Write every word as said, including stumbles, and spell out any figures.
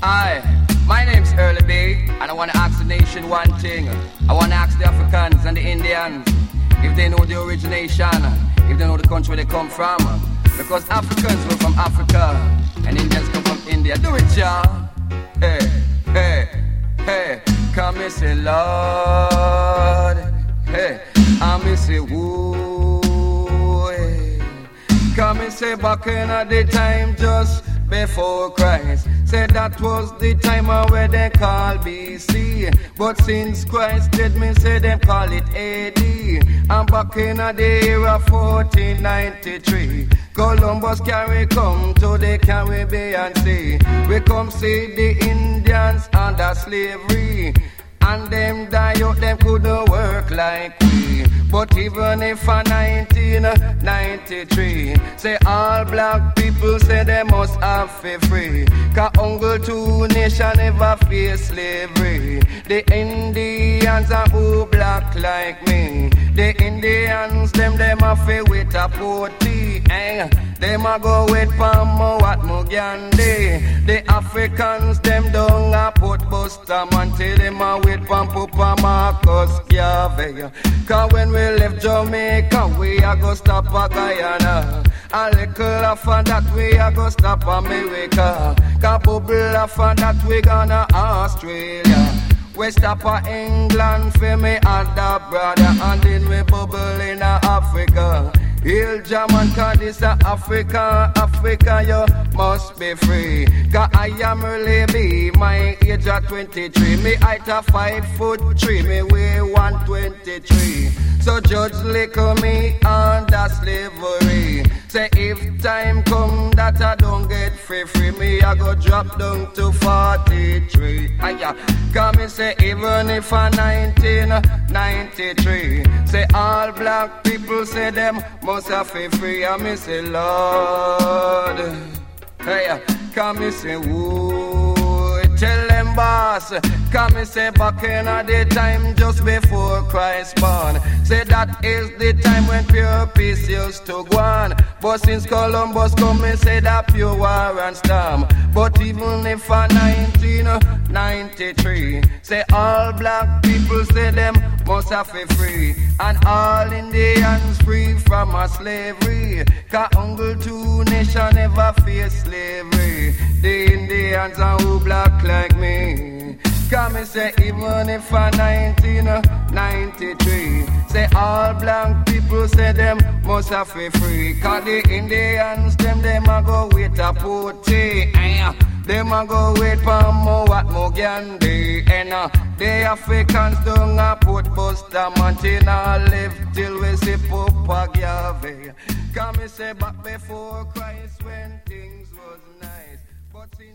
Hi, my name's Early B, and I want to ask the nation one thing. I want to ask the Africans and the Indians if they know the origination, if they know the country they come from. Because Africans were from Africa, and Indians come from India. Do it, y'all. Hey, hey, hey. Come and say, Lord. Hey, I me say, woo. Hey. Come and say, back in the time just before Christ. Said that was the time where they call B C. But since Christ did me say them call it A D. And back in the era fourteen ninety-three, Columbus carry come to the Caribbean Sea. We come see the Indians under slavery, and them die out, them couldn't work like we. But even if a nineteen ninety-three, say all black people say they must have to free. Cause Uncle Two Nation never face slavery. The Indians are who black like me. The Indians, them, them a fi with a potty, eh? Them a go with Pamo at Mugande. The Africans, them don't a put Buster until them a with Pampupa Marcus Garvey. Cause when we left Jamaica, we a go stop a Guyana. A little after that, we a go stop America. Cause bubble after that, we gonna Australia. We stop a England for me other brother, and then we bubble in a Africa. Hail German, cause this a Africa, Africa, you must be free. Cause I am really be, my age at twenty-three. Me height a five foot three, me weigh one twenty-three. So judge lick me under slavery. Say if time come that I don't get free, free me, I go drop down to forty-three. Aya, come and say even if I nineteen ninety-three, say all black people say them must have to free. I me say Lord, hey, come and say woo. Tell them boss, come and say back in the time just before Christ born. Say that is the time when pure peace used to go on. But since Columbus come and say that pure war and storm. But even if a nineteen ninety-three, say all black people say them must have to free. And all Indians free from a slavery. Cause Uncle Two Nation never face slavery. The Indians are who black like me. Come and say even if a nineteen ninety-three, say all black people say them must have to free. Cause the Indians, them, them a go with a potty, eh? Them a go with Pamo at Mugande. And uh, the Africans don't a put Buster Montana live till we see Papa Garvey. Come and say back before Christ when things was nice. But